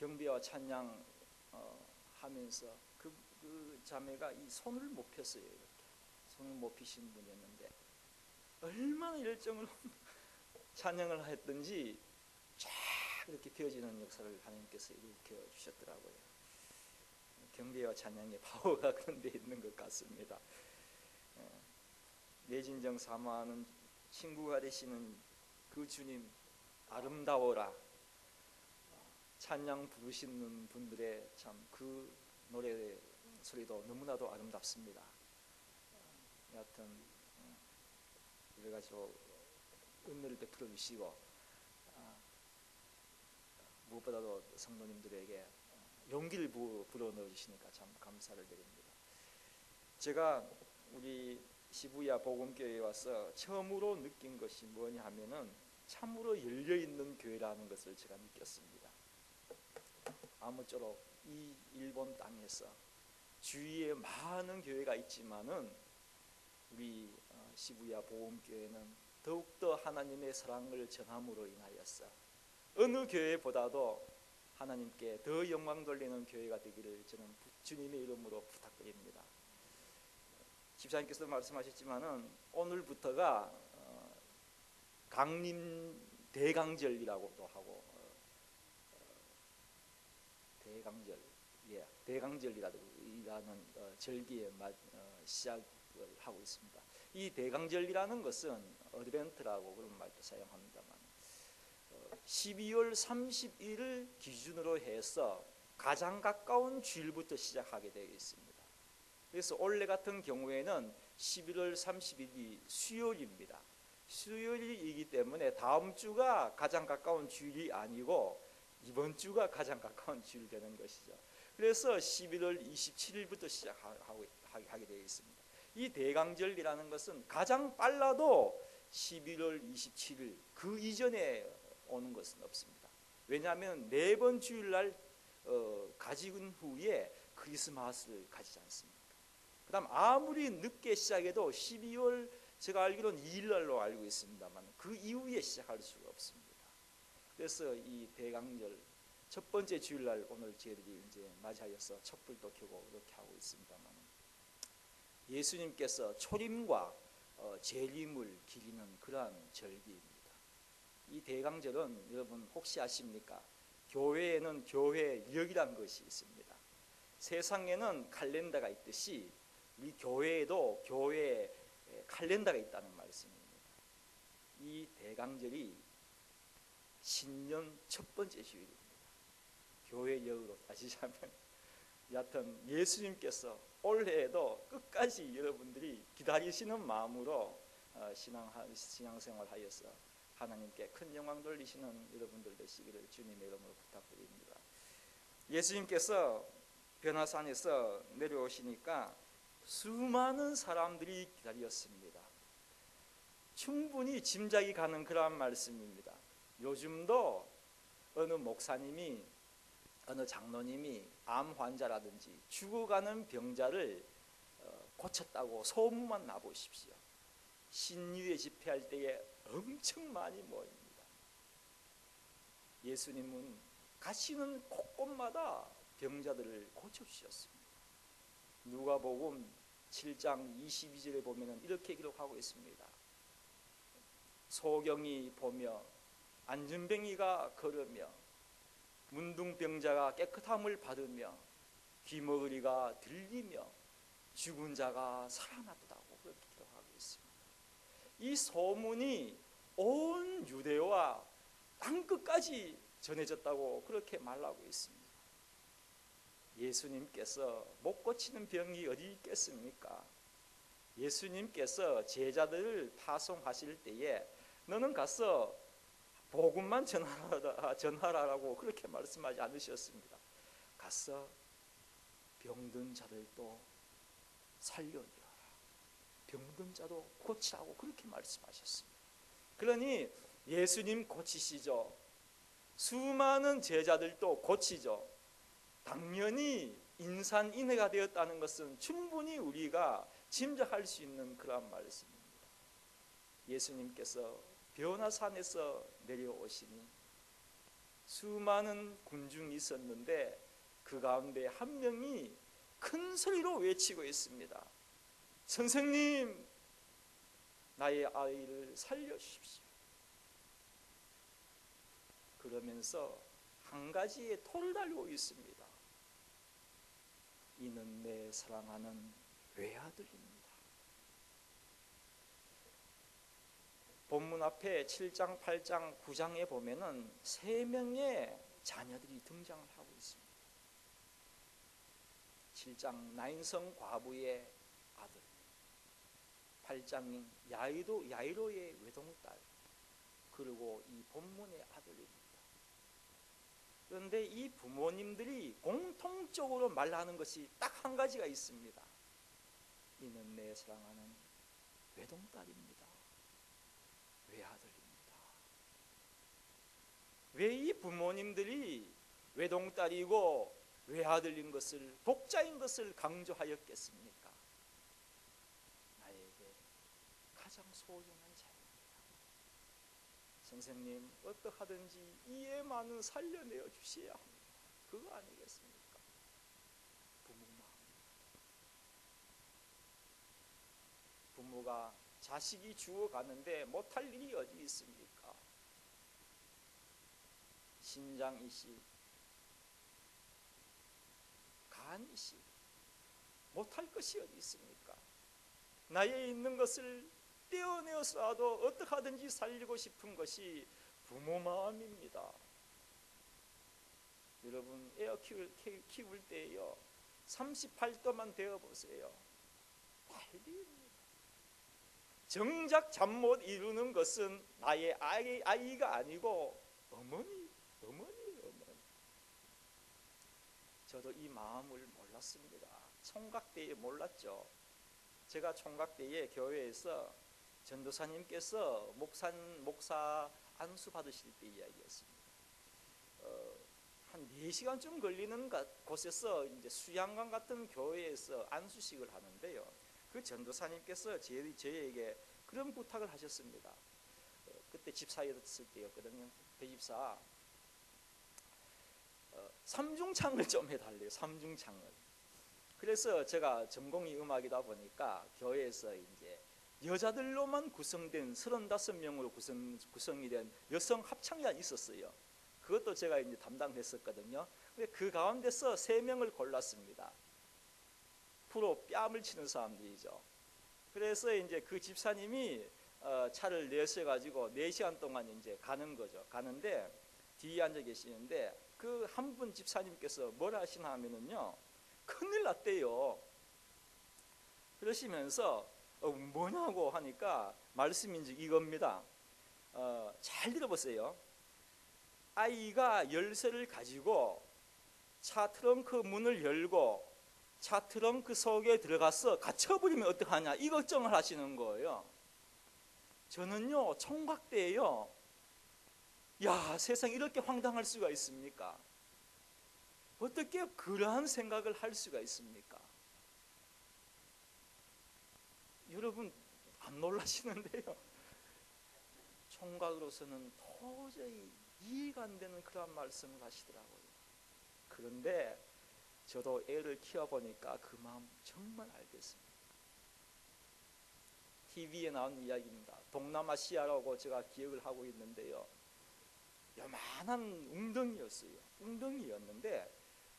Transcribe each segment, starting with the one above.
경배와 찬양 하면서 그 자매가 이 손을 못 폈어요. 이렇게 손을 못 피신 분이었는데 얼마나 열정으로 찬양을 했든지 쫙 이렇게 펴지는 역사를 하나님께서 일으켜 주셨더라고요. 경배와 찬양의 파워가 그런 데 있는 것 같습니다. 뇌진정 사모하는 친구가 되시는 그 주님 아름다워라, 찬양 부르시는 분들의 참 그 노래 소리도 너무나도 아름답습니다. 여하튼 여러 가지로 은혜를 베풀어 주시고 무엇보다도 성도님들에게 용기를 불어넣어 주시니까 참 감사를 드립니다. 제가 우리 시부야 복음교회에 와서 처음으로 느낀 것이 뭐냐 하면은 참으로 열려있는 교회라는 것을 제가 느꼈습니다. 아무쪼록 이 일본 땅에서 주위에 많은 교회가 있지만은 우리 시부야 복음교회는 더욱더 하나님의 사랑을 전함으로 인하여서 어느 교회보다도 하나님께 더 영광 돌리는 교회가 되기를 저는 주님의 이름으로 부탁드립니다. 집사님께서 말씀하셨지만은 오늘부터가 강림 대강절이라고도 하고 대강절이라는 절기의 시작을 하고 있습니다. 이 대강절이라는 것은 어드벤트라고 그런 말도 사용합니다만 12월 30일을 기준으로 해서 가장 가까운 주일부터 시작하게 되어 있습니다. 그래서 올해 같은 경우에는 11월 30일이 수요일입니다. 수요일이기 때문에 다음 주가 가장 가까운 주일이 아니고 이번 주가 가장 가까운 주일 되는 것이죠. 그래서 11월 27일부터 시작하게 되어 있습니다. 이 대강절이라는 것은 가장 빨라도 11월 27일 그 이전에 오는 것은 없습니다. 왜냐하면 매번 주일날 가진 후에 크리스마스를 가지지 않습니까? 그 다음 아무리 늦게 시작해도 12월 제가 알기로는 2일날로 알고 있습니다만 그 이후에 시작할 수가 없습니다. 그래서 이 대강절 첫 번째 주일날 오늘 저희들이 이제 맞이하여서 촛불도 켜고 이렇게 하고 있습니다만 예수님께서 초림과 재림을 기리는 그러한 절기입니다. 이 대강절은 여러분 혹시 아십니까? 교회에는 교회력이라는 것이 있습니다. 세상에는 칼렌더가 있듯이 우리 교회에도 교회 칼렌더가 있다는 말씀입니다. 이 대강절이 신년 첫 번째 주일입니다. 교회력으로 따지자면 여하튼 예수님께서 올해에도 끝까지 여러분들이 기다리시는 마음으로 신앙생활 하여서 하나님께 큰 영광 돌리시는 여러분들 되시기를 주님의 이름으로 부탁드립니다. 예수님께서 변화산에서 내려오시니까 수많은 사람들이 기다렸습니다. 충분히 짐작이 가는 그러한 말씀입니다. 요즘도 어느 목사님이 어느 장로님이 암 환자라든지 죽어가는 병자를 고쳤다고 소문만 나보십시오. 신유회 집회할 때에 엄청 많이 모입니다. 예수님은 가시는 곳곳마다 병자들을 고쳐주셨습니다. 누가복음 7장 22절에 보면 이렇게 기록하고 있습니다. 소경이 보며 안진뱅이가 걸으며 문둥병자가 깨끗함을 받으며 귀머거리가 들리며 죽은 자가 살아났다고 그렇게 기록하고 있습니다. 이 소문이 온 유대와 땅끝까지 전해졌다고 그렇게 말하고 있습니다. 예수님께서 못 고치는 병이 어디 있겠습니까? 예수님께서 제자들을 파송하실 때에 너는 가서 복음만 전하라고 그렇게 말씀하지 않으셨습니다. 가서 병든 자들도 살려내라, 병든 자도 고치라고 그렇게 말씀하셨습니다. 그러니 예수님 고치시죠. 수많은 제자들도 고치죠. 당연히 인산인해가 되었다는 것은 충분히 우리가 짐작할 수 있는 그러한 말씀입니다. 예수님께서 변화산에서 내려오시니 수많은 군중이 있었는데 그 가운데 한 명이 큰 소리로 외치고 있습니다. 선생님, 나의 아이를 살려주십시오. 그러면서 한 가지의 토를 달고 있습니다. 이는 내 사랑하는 외아들입니다. 본문 앞에 7장, 8장, 9장에 보면은 3명의 자녀들이 등장을 하고 있습니다. 7장 나인성 과부의 아들, 8장 야이로의 외동딸, 그리고 이 본문의 아들입니다. 그런데 이 부모님들이 공통적으로 말하는 것이 딱 한 가지가 있습니다. 이는 내 사랑하는 외동딸입니다. 외아들입니다. 왜 이 부모님들이 외동딸이고 외아들인 것을, 독자인 것을 강조하였겠습니까? 나에게 가장 소중한 자입니다. 선생님, 어떡하든지 이 애만은 살려내어 주셔야 합니다. 그거 아니겠습니까? 부모 마음입니다. 부모가 자식이 죽어가는데 못할 일이 어디 있습니까? 신장이식, 간이식, 못할 것이 어디 있습니까? 나에 있는 것을 떼어내어서라도 어떻게 하든지 살리고 싶은 것이 부모 마음입니다. 여러분, 애 키울 때요 38도만 되어보세요. 난리입니다. 정작 잠 못 이루는 것은 나의 아이가 아니고 어머니. 저도 이 마음을 몰랐습니다. 총각 때에 몰랐죠. 제가 총각 때에 교회에서 전도사님께서 목사 안수 받으실 때 이야기였습니다. 한 4시간쯤 걸리는 곳에서 이제 수양관 같은 교회에서 안수식을 하는데요. 그 전도사님께서 저에게 그런 부탁을 하셨습니다. 그때 집사였을 때였거든요. 배집사, 삼중창을 좀 해달래요. 삼중창을. 그래서 제가 전공이 음악이다 보니까 교회에서 이제 여자들로만 구성된 35명으로 구성이 된 여성 합창단이 있었어요. 그것도 제가 이제 담당했었거든요. 그 가운데서 3명을 골랐습니다. 프로 뺨을 치는 사람들이죠. 그래서 이제 그 집사님이 차를 내셔가지고 4시간 동안 이제 가는 거죠. 가는데 뒤에 앉아 계시는데 그 한 분 집사님께서 뭘 하시나 하면은요, 큰일 났대요. 그러시면서 뭐냐고 하니까 말씀이 이제 이겁니다. 잘 들어보세요. 아이가 열쇠를 가지고 차 트렁크 문을 열고 차 트렁크 속에 들어가서 갇혀버리면 어떡하냐, 이 걱정을 하시는 거예요. 저는요 총각 때에요, 야, 세상에 이렇게 황당할 수가 있습니까? 어떻게 그러한 생각을 할 수가 있습니까? 여러분 안 놀라시는데요, 총각으로서는 도저히 이해가 안 되는 그런 말씀을 하시더라고요. 그런데 저도 애를 키워보니까 그 마음 정말 알겠습니다. TV에 나온 이야기입니다. 동남아시아라고 제가 기억을 하고 있는데요, 요만한 웅덩이였어요. 웅덩이였는데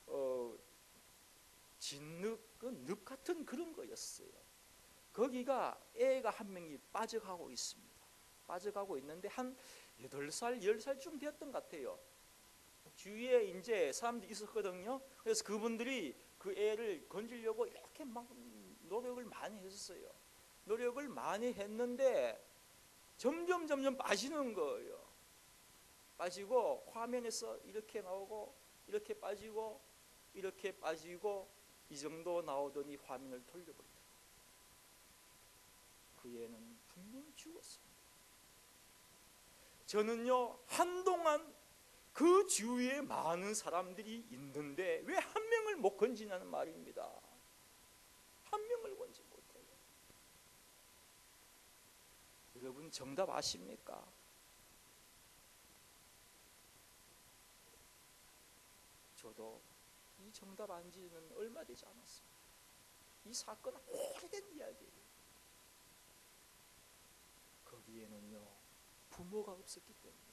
늪 같은 그런 거였어요. 거기가 애가 한 명이 빠져가고 있습니다. 빠져가고 있는데 한 8살, 10살쯤 되었던 것 같아요. 주위에 이제 사람들이 있었거든요. 그래서 그분들이 그 애를 건지려고 이렇게 막 노력을 많이 했었어요. 노력을 많이 했는데 점점 빠지는 거예요. 빠지고 화면에서 이렇게 나오고 이렇게 빠지고 이렇게 빠지고 이 정도 나오더니 화면을 돌려버리더라고요. 그 애는 분명히 죽었습니다. 저는요 한동안 그 주위에 많은 사람들이 있는데 왜 한 명을 못 건지냐는 말입니다. 한 명을 건지 못해요. 여러분 정답 아십니까? 저도 이 정답 안지는 얼마 되지 않았습니다. 이 사건은 오래된 이야기예요. 거기에는요 부모가 없었기 때문에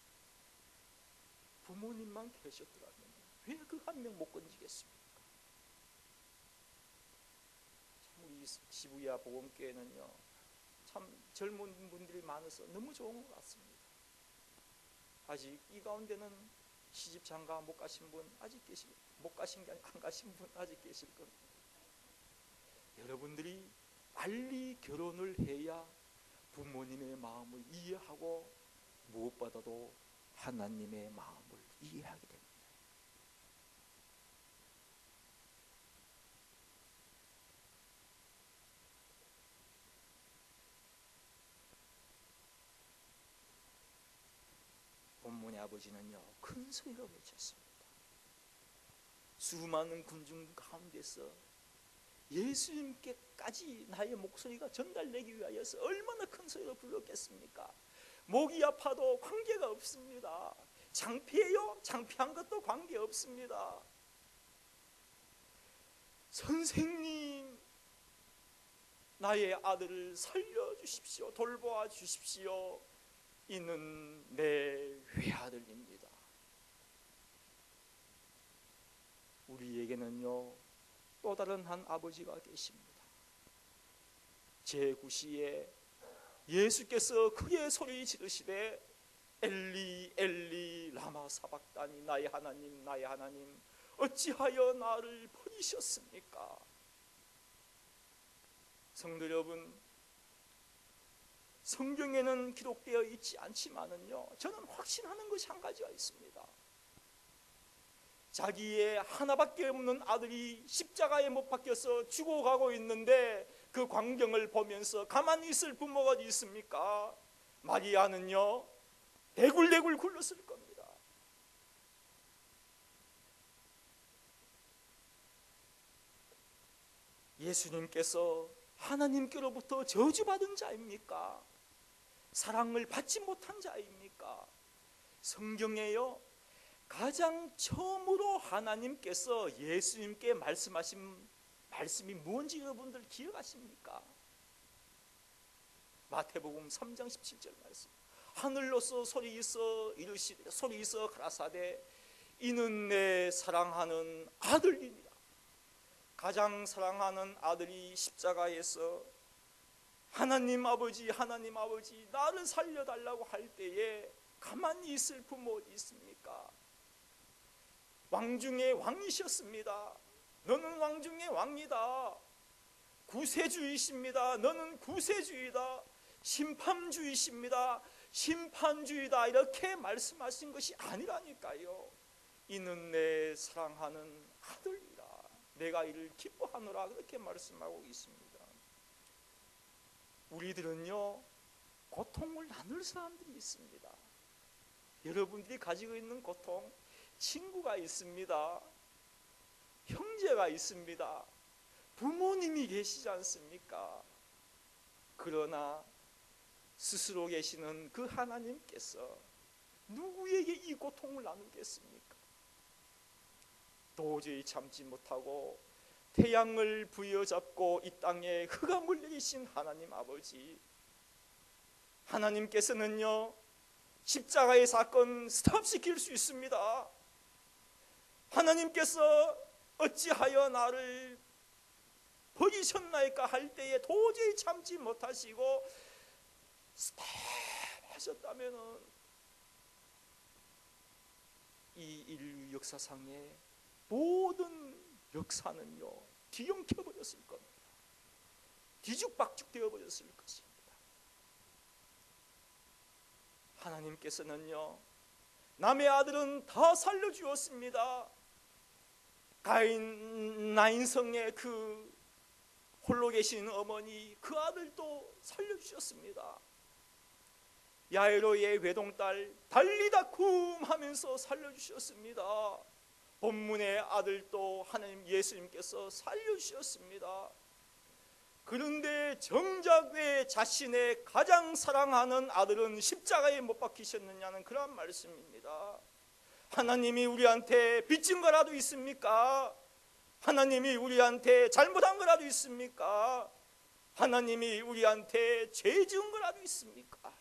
부모님만 계셨더라면 왜 그 한 명 못 건지겠습니까? 참 우리 시부야 보건교회는요 참 젊은 분들이 많아서 너무 좋은 것 같습니다. 아직 이 가운데는 시집 장가 못 가신 분 아직 계실, 못 가신 게 아니라 안 가신 분 아직 계실 겁니다. 여러분들이 빨리 결혼을 해야 부모님의 마음을 이해하고 무엇보다도 하나님의 마음을 이해하게 됩니다. 본문의 아버지는요 큰 소리로 외쳤습니다. 수많은 군중 가운데서 예수님께까지 나의 목소리가 전달되기 위하여서 얼마나 큰 소리로 불렀겠습니까? 목이 아파도 관계가 없습니다. 창피해요? 창피한 것도 관계없습니다. 선생님, 나의 아들을 살려주십시오. 돌보아 주십시오. 이는 내 외아들입니다. 우리에게는요 또 다른 한 아버지가 계십니다. 제9시에 예수께서 크게 소리 지르시되 엘리 엘리 라마 사박다니 나의 하나님 나의 하나님 어찌하여 나를 버리셨습니까? 성도 여러분, 성경에는 기록되어 있지 않지만은요 저는 확신하는 것이 한 가지가 있습니다. 자기의 하나밖에 없는 아들이 십자가에 못 박혀서 죽어가고 있는데 그 광경을 보면서 가만히 있을 부모가 어디 있습니까? 마리아는요 대굴대굴 굴렀을 겁니다. 예수님께서 하나님께로부터 저주받은 자입니까? 사랑을 받지 못한 자입니까? 성경에요 가장 처음으로 하나님께서 예수님께 말씀하신 말씀이 무엇인지 여러분들 기억하십니까? 마태복음 3장 17절 말씀. 하늘로서 소리 있어 가라사대 이는 내 사랑하는 아들이니라. 가장 사랑하는 아들이 십자가에서 하나님 아버지 나를 살려달라고 할 때에 가만히 있을 부모 어디 있습니까? 왕 중의 왕이셨습니다. 너는 왕 중의 왕이다. 구세주이십니다. 너는 구세주이다. 심판주이십니다. 심판주이다. 이렇게 말씀하신 것이 아니라니까요. 이는 내 사랑하는 아들이라. 내가 이를 기뻐하노라. 그렇게 말씀하고 있습니다. 우리들은요 고통을 나눌 사람들이 있습니다. 여러분들이 가지고 있는 고통, 친구가 있습니다. 형제가 있습니다. 부모님이 계시지 않습니까? 그러나 스스로 계시는 그 하나님께서 누구에게 이 고통을 나누겠습니까? 도저히 참지 못하고 태양을 부여잡고 이 땅에 흑암을 내리신 하나님 아버지, 하나님께서는요 십자가의 사건 스탑시킬 수 있습니다. 하나님께서 어찌하여 나를 버리셨나이까 할 때에 도저히 참지 못하시고 스탑하셨다면 이 인류 역사상의 모든 역사는요 뒤엉켜버렸을 겁니다. 뒤죽박죽 되어버렸을 것입니다. 하나님께서는요 남의 아들은 다 살려주었습니다. 가인 나인성의 그 홀로 계신 어머니 그 아들도 살려주셨습니다. 야이로의 외동딸 달리다쿰 하면서 살려주셨습니다. 본문의 아들도 하나님 예수님께서 살려주셨습니다. 그런데 정작 왜 자신의 가장 사랑하는 아들은 십자가에 못 박히셨느냐는 그런 말씀입니다. 하나님이 우리한테 빚진 거라도 있습니까? 하나님이 우리한테 잘못한 거라도 있습니까? 하나님이 우리한테 죄 지은 거라도 있습니까?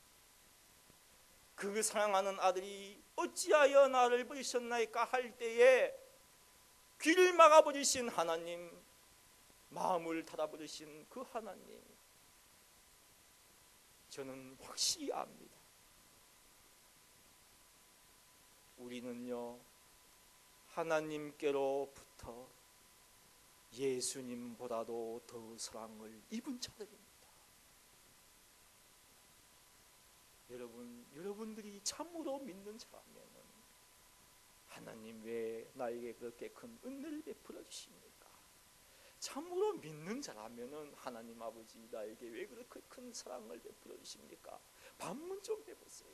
그 사랑하는 아들이 어찌하여 나를 버리셨나이까 할 때에 귀를 막아버리신 하나님, 마음을 닫아버리신 그 하나님, 저는 확실히 압니다. 우리는요, 하나님께로부터 예수님보다도 더 사랑을 입은 자들입니다. 여러분들이 참으로 믿는 자라면 하나님 왜 나에게 그렇게 큰 은혜를 베풀어 주십니까? 참으로 믿는 자라면 하나님 아버지 나에게 왜 그렇게 큰 사랑을 베풀어 주십니까? 반문 좀 해보세요.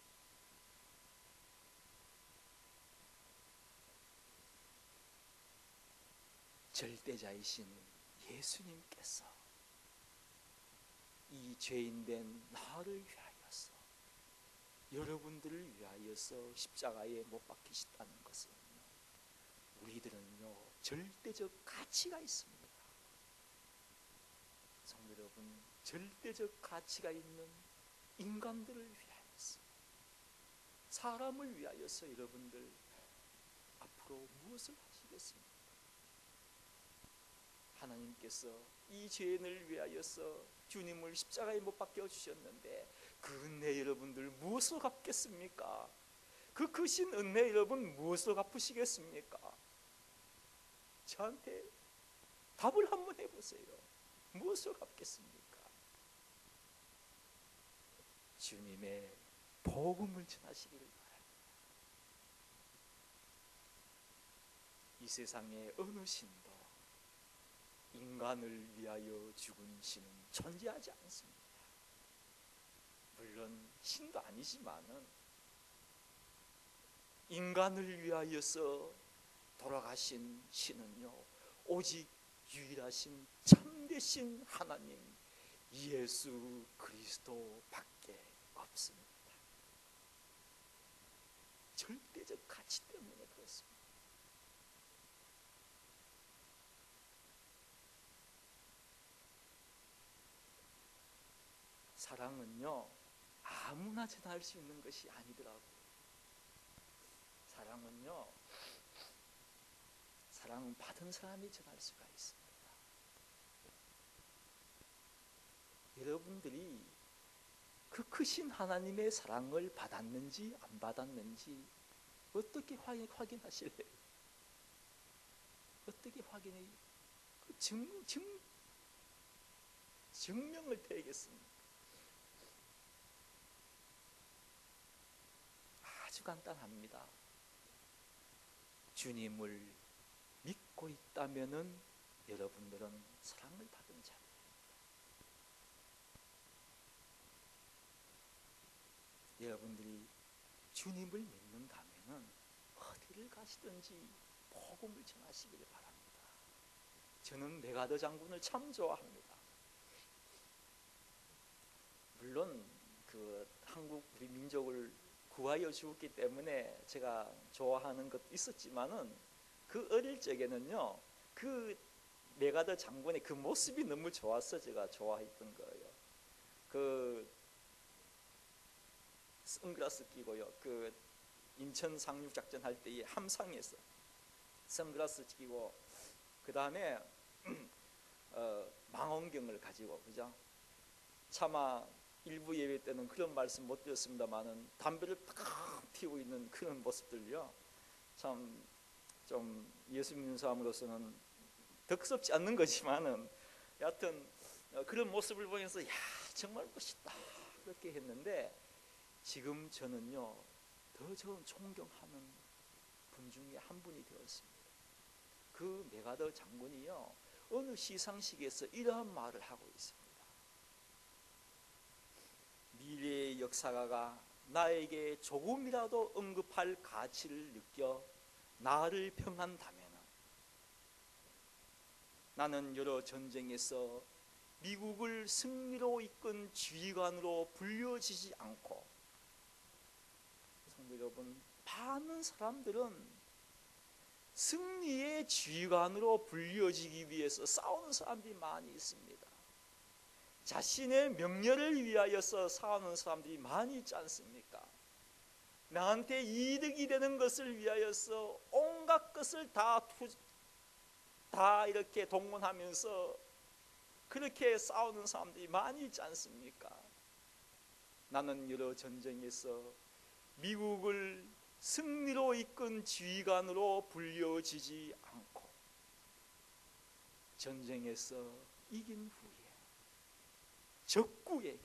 절대자이신 예수님께서 이 죄인된 나를 위하여서, 여러분들을 위하여서 십자가에 못 박히셨다는 것은요, 우리들은요 절대적 가치가 있습니다. 성도 여러분, 절대적 가치가 있는 인간들을 위하여서, 사람을 위하여서 여러분들 앞으로 무엇을 하시겠습니까? 하나님께서 이 죄인을 위하여서 주님을 십자가에 못 박혀 주셨는데 그 은혜 여러분들 무엇으로 갚겠습니까? 그 크신 은혜 여러분 무엇으로 갚으시겠습니까? 저한테 답을 한번 해보세요. 무엇으로 갚겠습니까? 주님의 복음을 전하시기를 바랍니다. 이 세상에 어느 신도 인간을 위하여 죽은 신은 존재하지 않습니다. 물론 신도 아니지만은 인간을 위하여서 돌아가신 신은요 오직 유일하신 참되신 하나님 예수 그리스도밖에 없습니다. 절대적 가치 때문에 그렇습니다. 사랑은요 아무나 전할 수 있는 것이 아니더라고요. 사랑은 받은 사람이 전할 수가 있습니다. 여러분들이 그 크신 하나님의 사랑을 받았는지 안 받았는지 어떻게 확인하실래요? 어떻게 확인해? 그 증명을 대겠습니까? 아주 간단합니다. 주님을 믿고 있다면은 여러분들은 사랑을 받은 자들입니다. 여러분들이 주님을 믿는다면은 어디를 가시든지 복음을 전하시기를 바랍니다. 저는 메가더 장군을 참 좋아합니다. 물론 그 한국 우리 민족을 구하여 주었기 때문에 제가 좋아하는 것도 있었지만은 그 어릴 적에는요 그 메가더 장군의 그 모습이 너무 좋아서 제가 좋아했던 거예요. 그 선글라스 끼고요, 그 인천 상륙 작전 할 때의 함상에서 선글라스 끼고 그 다음에 망원경을 가지고, 그죠? 차마 일부 예배 때는 그런 말씀 못 드렸습니다만은 담배를 탁 피우고 있는 그런 모습들요 참 좀 예수 믿는 사람으로서는 덕스럽지 않는 거지만은 여하튼 그런 모습을 보면서 야 정말 멋있다 그렇게 했는데, 지금 저는요 더 존경하는 분 중에 한 분이 되었습니다. 그 메가더 장군이요 어느 시상식에서 이러한 말을 하고 있습니다. 미래의 역사가가 나에게 조금이라도 언급할 가치를 느껴 나를 평한다면 나는 여러 전쟁에서 미국을 승리로 이끈 지휘관으로 불려지지 않고, 성도 여러분, 많은 사람들은 승리의 지휘관으로 불려지기 위해서 싸우는 사람들이 많이 있습니다. 자신의 명예를 위하여서 싸우는 사람들이 많이 있지 않습니까? 나한테 이득이 되는 것을 위하여서 온갖 것을 다 이렇게 동원하면서 그렇게 싸우는 사람들이 많이 있지 않습니까? 나는 여러 전쟁에서 미국을 승리로 이끈 지휘관으로 불려지지 않고 전쟁에서 이긴 후에 적국에게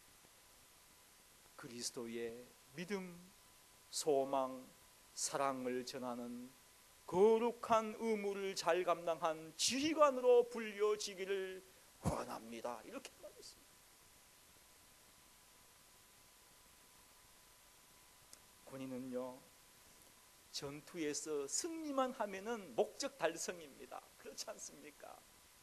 그리스도의 믿음, 소망, 사랑을 전하는 거룩한 의무를 잘 감당한 지휘관으로 불려지기를 원합니다. 이렇게 말했습니다. 군인은요, 전투에서 승리만 하면은 목적 달성입니다. 그렇지 않습니까?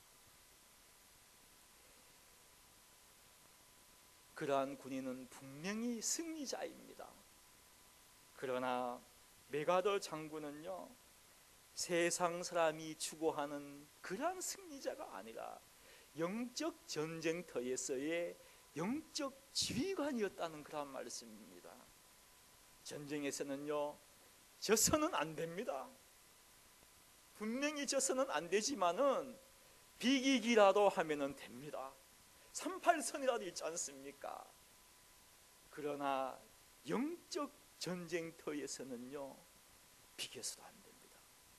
그러한 군인은 분명히 승리자입니다. 그러나 메가더 장군은요, 세상 사람이 추구하는 그러한 승리자가 아니라 영적 전쟁터에서의 영적 지휘관이었다는 그런 말씀입니다. 전쟁에서는요, 져서는 안 됩니다. 분명히 져서는 안 되지만은 비기기라도 하면은 됩니다. 38선이라도 있지 않습니까? 그러나 영적 전쟁터에서는요, 비겨서도 안 됩니다.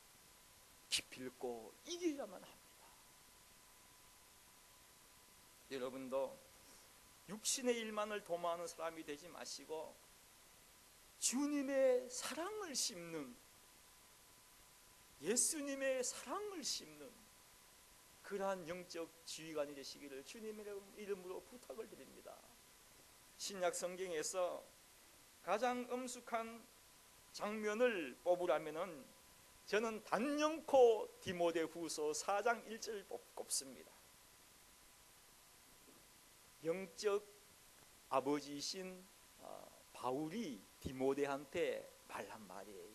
기필코 이겨야만 합니다. 여러분도 육신의 일만을 도모하는 사람이 되지 마시고 주님의 사랑을 심는, 예수님의 사랑을 심는 그러한 영적 지휘관이 되시기를 주님의 이름으로 부탁을 드립니다. 신약 성경에서 가장 엄숙한 장면을 뽑으라면은 저는 단연코 디모데후서 4장 1절을 꼽습니다. 영적 아버지이신 바울이 디모데한테 말한 말이에요.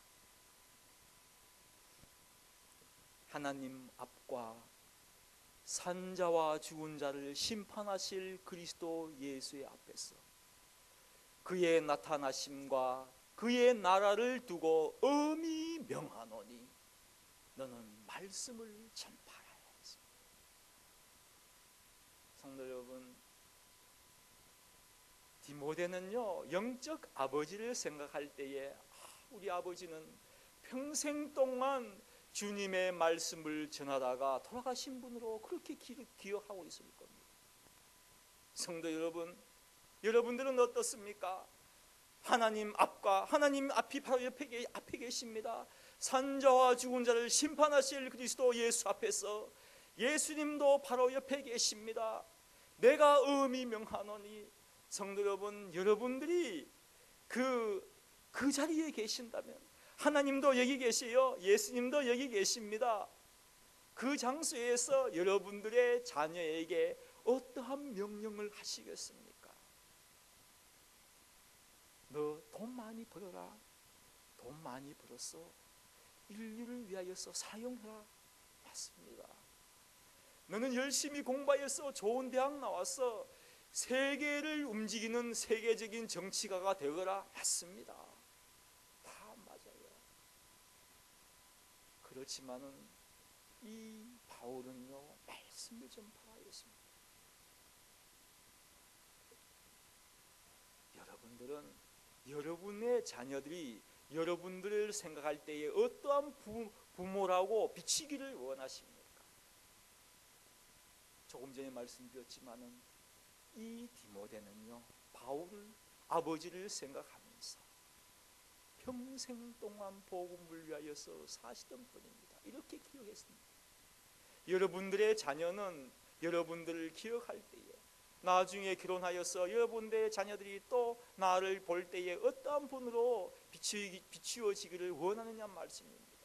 하나님 앞과 산자와 죽은 자를 심판하실 그리스도 예수의 앞에서 그의 나타나심과 그의 나라를 두고 엄히 명하노니 너는 말씀을 전파하라 했습니다. 성도 여러분, 디모데는요, 영적 아버지를 생각할 때에 우리 아버지는 평생 동안 주님의 말씀을 전하다가 돌아가신 분으로 그렇게 기억하고 있을 겁니다. 성도 여러분, 여러분들은 어떻습니까? 하나님 앞과 하나님 앞이 바로 앞에 계십니다. 산자와 죽은 자를 심판하실 그리스도 예수 앞에서 예수님도 바로 옆에 계십니다. 내가 엄히 명하노니, 성도 여러분, 여러분들이 그 자리에 계신다면, 하나님도 여기 계세요. 예수님도 여기 계십니다. 그 장소에서 여러분들의 자녀에게 어떠한 명령을 하시겠습니까? 너 돈 많이 벌어라. 돈 많이 벌어서 인류를 위하여서 사용해라. 맞습니다. 너는 열심히 공부해서 좋은 대학 나와서 세계를 움직이는 세계적인 정치가가 되거라. 맞습니다. 다 맞아요. 그렇지만은 이 바울은요, 말씀을 전파하였습니다. 여러분들은 여러분의 자녀들이 여러분들을 생각할 때에 어떠한 부모라고 비치기를 원하십니까? 조금 전에 말씀드렸지만은 이 디모데는요, 바울 아버지를 생각하면서 평생 동안 복음을 위하여서 사시던 분입니다. 이렇게 기억했습니다. 여러분들의 자녀는 여러분들을 기억할 때에, 나중에 결혼하여서 여러분들의 자녀들이 또 나를 볼 때에 어떠한 분으로 비추어지기를 원하느냐 말씀입니다.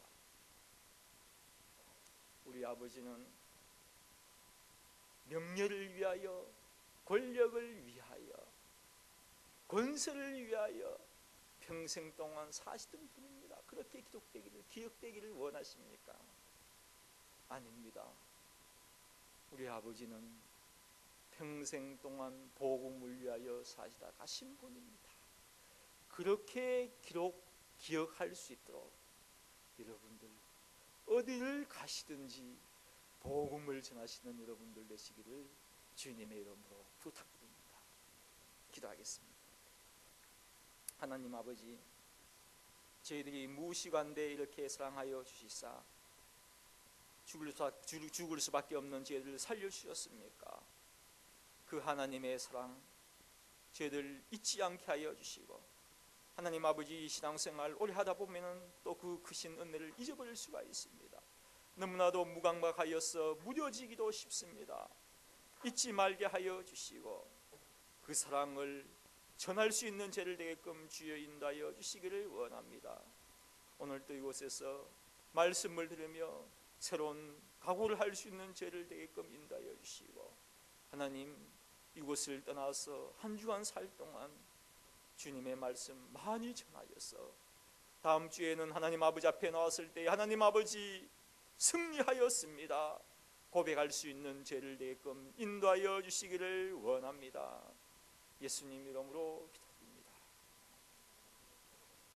우리 아버지는 명예를 위하여, 권력을 위하여, 권세를 위하여 평생 동안 사시던 분입니다. 그렇게 기억되기를 원하십니까? 아닙니다. 우리 아버지는 평생 동안 복음을 위하여 사시다 가신 분입니다. 그렇게 기억할 수 있도록 여러분들 어디를 가시든지 복음을 전하시는 여러분들 되시기를 주님의 이름으로 부탁드립니다. 기도하겠습니다. 하나님 아버지, 저희들이 무시간대 이렇게 사랑하여 주시사 죽을 수밖에 없는 저희들을 살려주셨습니까? 그 하나님의 사랑 저희들 잊지 않게 하여 주시고, 하나님 아버지 신앙생활 오래 하다 보면 또 그 크신 은혜를 잊어버릴 수가 있습니다. 너무나도 무감각하여서 무뎌지기도 쉽습니다. 잊지 말게 하여 주시고 그 사랑을 전할 수 있는 죄를 되게끔 주여 인도하여 주시기를 원합니다. 오늘도 이곳에서 말씀을 들으며 새로운 각오를 할 수 있는 죄를 되게끔 인도하여 주시고, 하나님 이곳을 떠나서 한 주간 살 동안 주님의 말씀 많이 전하여서 다음 주에는 하나님 아버지 앞에 나왔을 때 하나님 아버지 승리하였습니다 고백할 수 있는 죄를 되게끔 인도하여 주시기를 원합니다. 예수님 이름으로 기도합니다.